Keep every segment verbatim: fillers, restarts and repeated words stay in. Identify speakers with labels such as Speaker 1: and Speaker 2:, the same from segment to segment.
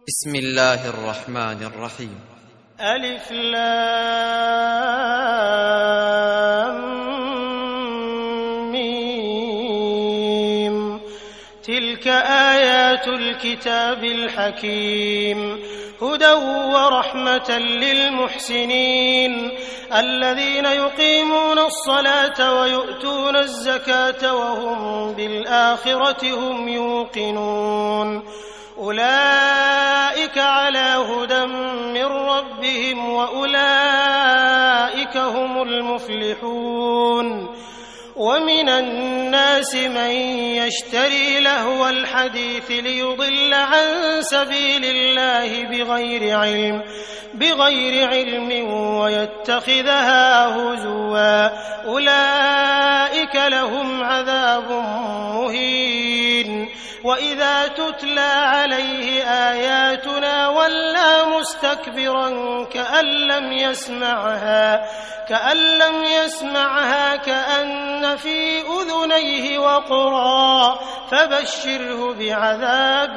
Speaker 1: بسم الله الرحمن الرحيم.
Speaker 2: ألف لام ميم. تلك آيات الكتاب الحكيم، هدى ورحمة للمحسنين الذين يقيمون الصلاة ويؤتون الزكاة وهم بالآخرة هم يوقنون. أولئك على هدى من ربهم وأولئك هم المفلحون. ومن الناس من يشتري لهو الحديث ليضل عن سبيل الله بغير علم بغير علم ويتخذها هزوا، أولئك لهم عذاب مهين. وإذا تتلى عليه آياتنا ولى مستكبرا كأن لم يسمعها كأن لم يسمعها كأن في أذنيه وقرا، فبشره بعذاب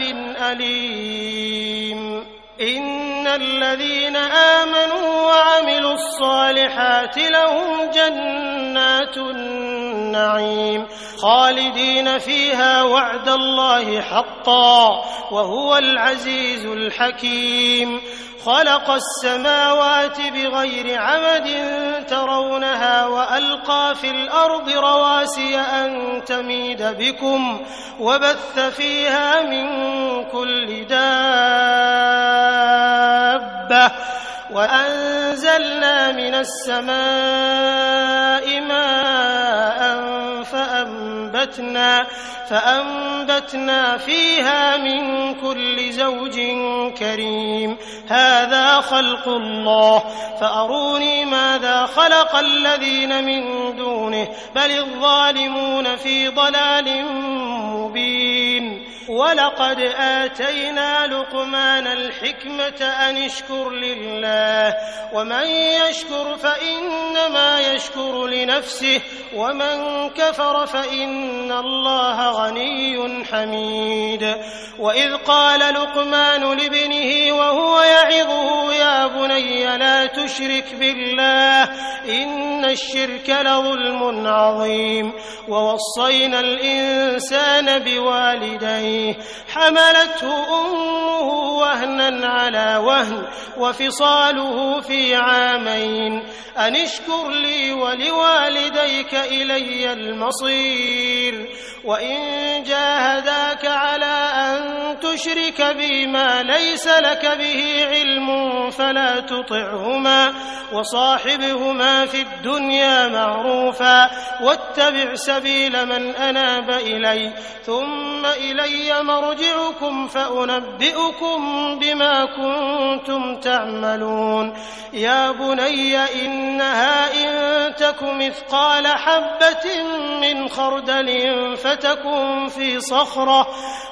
Speaker 2: أليم. إن الذين آمنوا وعملوا الصالحات لهم جنات النعيم خالدين فيها وعد الله حقا وهو العزيز الحكيم. خلق السماوات بغير عمد ترونها وألقى في الأرض رواسي أن تميد بكم وبث فيها من كل دابة وأنزلنا من السماء ماء فأنبتنا, فأنبتنا فيها من كل زوج كريم. هذا خلق الله فأروني ماذا خلق الذين من دونه بل الظالمون في ضلال مبين. ولقد آتينا لقمان الحكمة أن اشكر لله ومن يشكر فإنما يشكر لنفسه ومن كفر فإن الله غني حميد. وإذ قال لقمان لابنه وهو يعظه يا بني لا تشرك بالله إن الشرك لظلم عظيم. ووصينا الإنسان بوالديه حملته أمه وهنا على وهن وفصاله في عامين أن اشكر لي ولوالديك إلي المصير. وإن جاهداك على أن تشرك بي ما ليس لك به علم فلا تطعهما وصاحبهما في الدنيا معروفا واتبع سبيل من أناب إلي ثم إلي مرجعكم فأنبئكم بما كنتم تعملون. يا بني إنها إن تك مثقال حبة من خردل فتكن في صخرة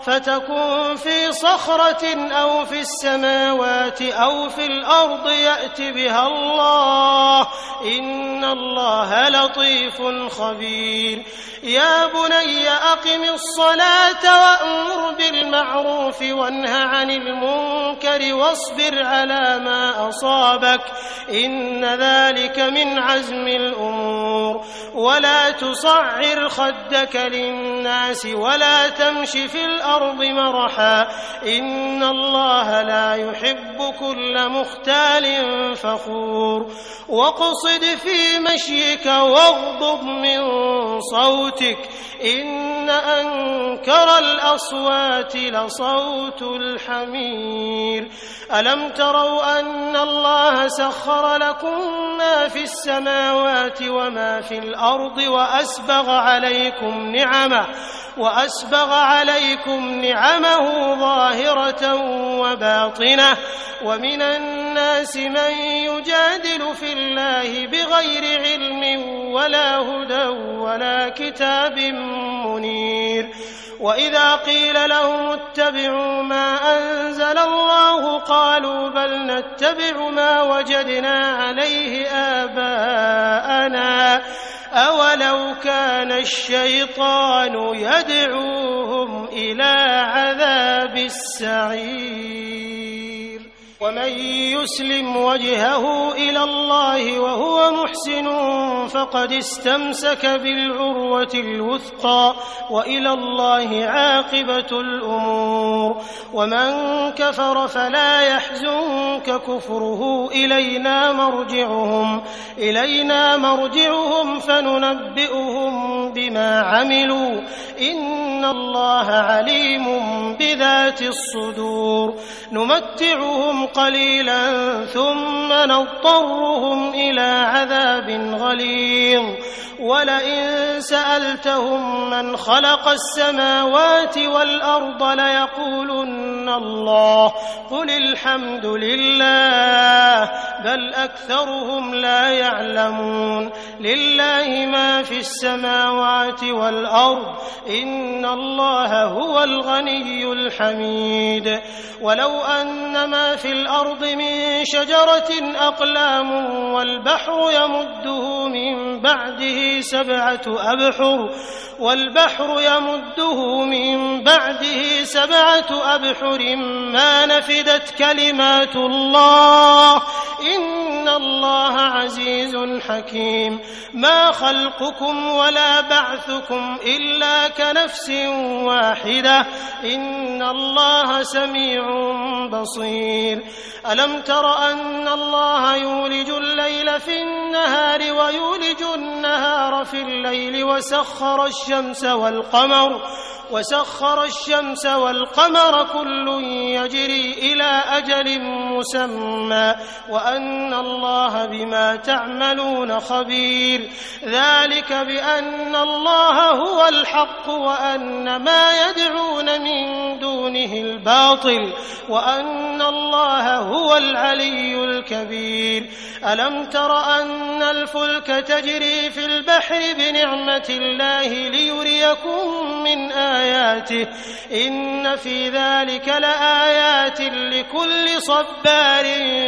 Speaker 2: فتكن في صخرة أو في السماوات أو في الأرض يأت بها الله إن الله لطيف خبير. يا بني أقم الصلاة وأمر بالمعروف وانه عن المنكر واصبر على ما أصابك إن ذلك من عزم الأمور. ولا تصعر خدك للناس ولا تمش في الأرض مرحا إن الله لا يحب كل مختال فخور. واقصد في مشيك واغضض من صوتك إن أنكر الأصوات لصوت الحمير. ألم تروا أن الله سخر لكم ما في السماوات وما في الأرض وأسبغ عليكم نعمه وأسبغ عليكم نعمه ظاهرة وباطنة. ومن الناس من يجادل في الله بغير علم ولا هدى ولا كتاب منير. وإذا قيل لهم اتبعوا ما أنزل الله قالوا بل نتبع ما وجدنا عليه آباءنا أولو كان الشيطان يدعوهم إلى عذاب السعير. ومن يسلم وجهه إلى الله وهو محسن فقد استمسك بالعروة الوثقى وإلى الله عاقبة الأمور. ومن كفر فلا يحزنك كفره إلينا مرجعهم إلينا مرجعهم فننبئهم بما عملوا إن الله عليم بذات الصدور. نمتعهم قليلا ثم نضطرهم إلى عذاب غليظ ولئن سألتهم من خلق السماوات والأرض ليقولن الله قل الحمد لله بل أكثرهم لا يعلمون. لله ما في السماوات والأرض إن الله هو الغني الحميد. ولو أن ما في الأرض من شجرة أقلام والبحر يمده من بعده سبعة أبحر والبحر يمده من بعده سبعة أبحر ما نفدت كلمات الله إن الله عزيز حكيم. ما خلقكم ولا بعثكم إلا كنفس واحدة إن الله سميع بصير. ألم تر أن الله يولج الليل في النهار ويولج النهار في الليل وسخر الشمس والقمر وسخر الشمس والقمر كل يجري إلى أجل مسمى وأن الله بما تعملون خبير. ذلك بأن الله هو الحق وأن ما يدعون من دونه الباطل وأن الله هو العلي الكبير. ألم تر أن الفلك تجري في البحر بنعمة الله ليريكم من آياته إن في ذلك لآيات لكل صبار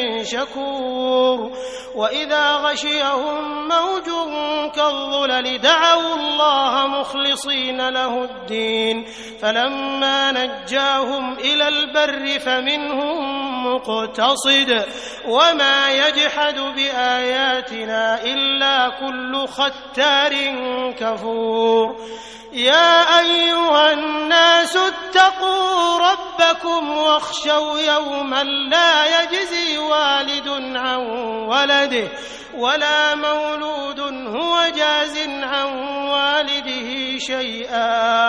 Speaker 2: شكور. وإذا غشيهم موج كالظلل دعوا الله مخلصين له الدين فلما نجاهم إلى البر فمنهم مقتصد وما يجحد بآياتنا إلا كل ختار كفور. يا أيها الناس اتقوا ربكم واخشوا يوما لا يجزي والد عن ولده ولا مولود هو جاز عن والده شيئا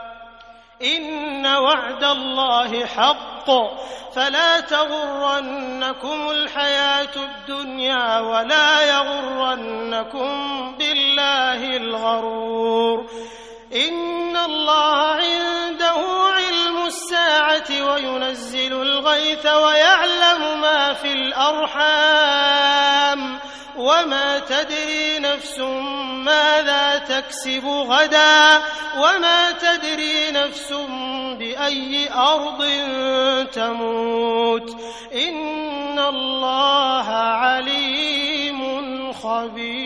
Speaker 2: إن وعد الله حق فلا تغرنكم الحياة الدنيا ولا يغرنكم بالله الغرور. إن الله عنده علم الساعة وينزل الغيث ويعلم ما في الأرحام وما تدري نفس ماذا تكسب غدا وما تدري نفس بأي أرض تموت إن الله عليم خبير.